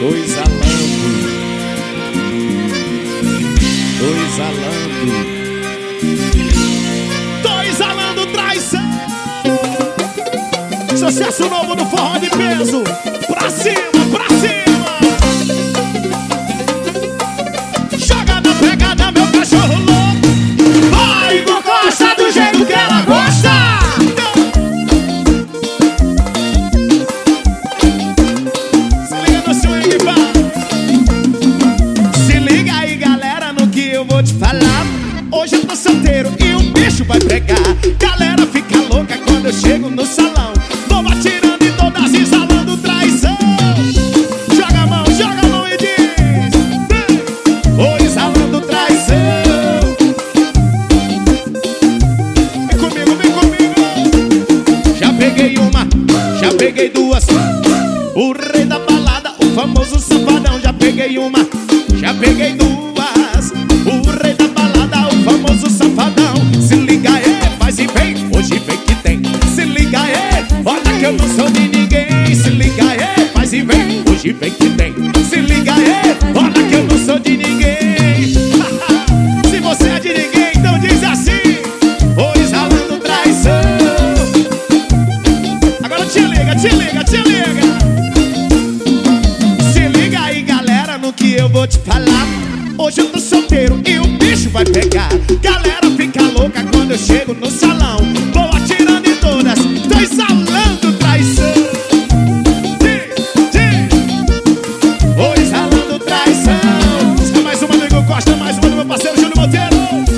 Dois alando, dois alando, dois alando traição. Sucesso novo do forró de peso. Pra cima, pra cima. Joga na pegada, meu cachorro louco. Vai, gosta do jeito que ela gosta. Se liga no swing, pá. Se liga aí, galera, no que eu vou te falar. Hoje eu tô solteiro e o bicho vai pegar. Galera fica louca quando eu chego no salão. Vou atirando e todas exalando traição. Joga a mão e diz: vou exalando traição. Vem comigo, vem comigo. Já peguei uma, já peguei duas. O rei da balada, o famoso safadão. Já peguei uma, já peguei duas. O rei da balada, o famoso safadão. Se liga aí, faz e vem, hoje vem que tem. Se liga aí, olha que eu não sou de ninguém. Se liga aí, faz e vem, hoje vem que tem. Se liga aí, olha que eu não sou de ninguém. Se você é de ninguém, então diz assim: vou exalando traição. Agora te liga, te liga, te liga. Se liga aí, galera, no que eu vou te falar. Hoje eu tô solteiro e o bicho vai pegar. Galera fica louca quando eu chego no salão. Vou atirando em todas, tô exalando traição. Vou exalando traição. Busca mais uma do Igor Costa, mais uma do meu parceiro Júlio Monteiro.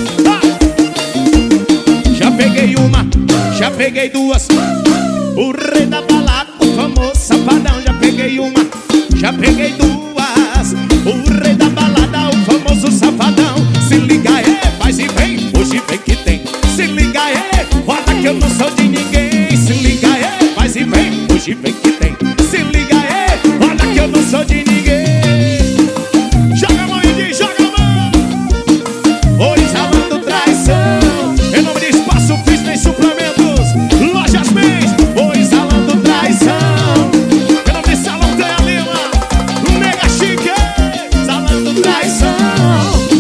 Já peguei uma, já peguei duas. O rei da balada, o famoso safadão. Já peguei uma, já peguei duas. O rei da balada, o famoso safadão. Se liga aí, faz e vem, hoje vem que tem. Se liga aí, olha que eu não sou de ninguém. Se liga aí, faz e vem, hoje vem que tem. Se liga aí, olha que eu não sou de ninguém. Joga a mão e diz, joga a mão. Vou exalando traição. Em nome de Espaço Fitness Suplementos, Lojas Mês. Vou exalando traição. Em nome de Salão Teia Lima, Mega Chique. Exalando traição.